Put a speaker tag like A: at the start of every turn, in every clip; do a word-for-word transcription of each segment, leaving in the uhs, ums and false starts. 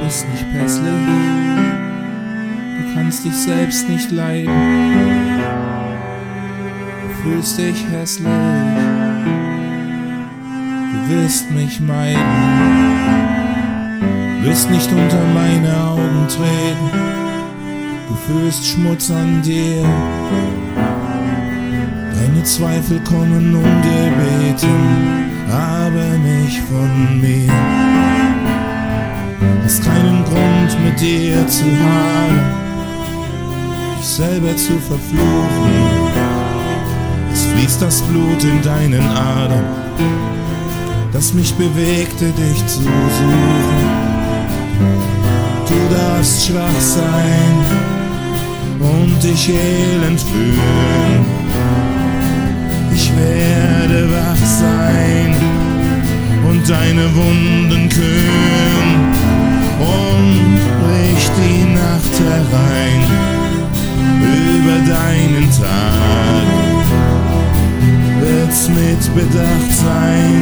A: bist nicht pässlich, du kannst dich selbst nicht leiden, du fühlst dich hässlich, du wirst mich meiden, wirst nicht unter meine Augen treten, du fühlst Schmutz an dir, deine Zweifel kommen ungebeten, aber nicht von mir. Hast keinen Grund mit dir zu hadern, dich selber zu verfluchen. Es fließt das Blut in deinen Adern, das mich bewegte, dich zu suchen. Du darfst schwach sein und dich elend fühlen. Ich werde wach sein und deine Wunden kühlen und bricht die Nacht herein über deinen Tag. Wird's mit Bedacht sein,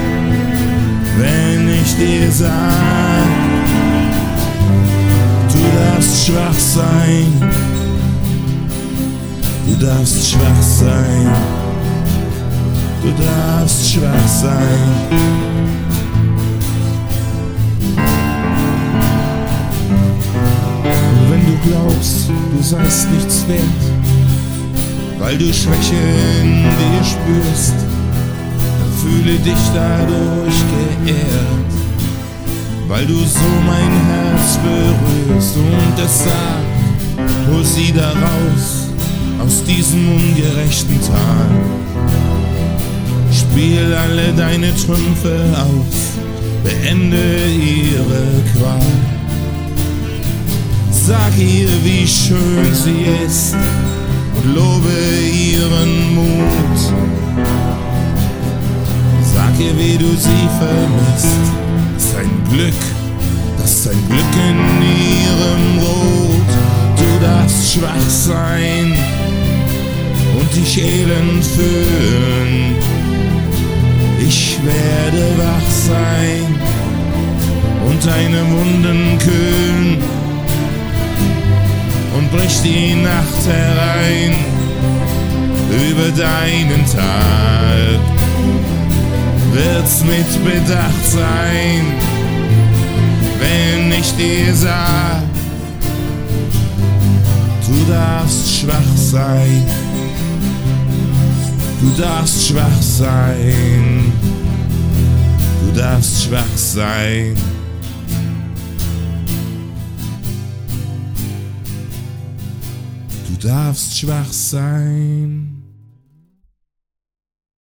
A: wenn ich dir sag, du darfst schwach sein, du darfst schwach sein. Du darfst schwach sein. Und wenn du glaubst, du seist nichts wert, weil du Schwäche in dir spürst, dann fühle dich dadurch geehrt, weil du so mein Herz berührst und es sagt, hol sie da raus aus diesem ungerechten Tal. Spiel alle deine Trümpfe aus, beende ihre Qual. Sag ihr, wie schön sie ist und lobe ihren Mut. Sag ihr, wie du sie vermisst, sein Glück, das sein Glück in ihrem Rot. Du darfst schwach sein und dich elend fühlen. Ich werde wach sein und deine Wunden kühlen und bricht die Nacht herein über deinen Tag. Wird's mit Bedacht sein, wenn ich dir sag, du darfst schwach sein. Du darfst schwach sein, du darfst schwach sein. Du darfst schwach sein.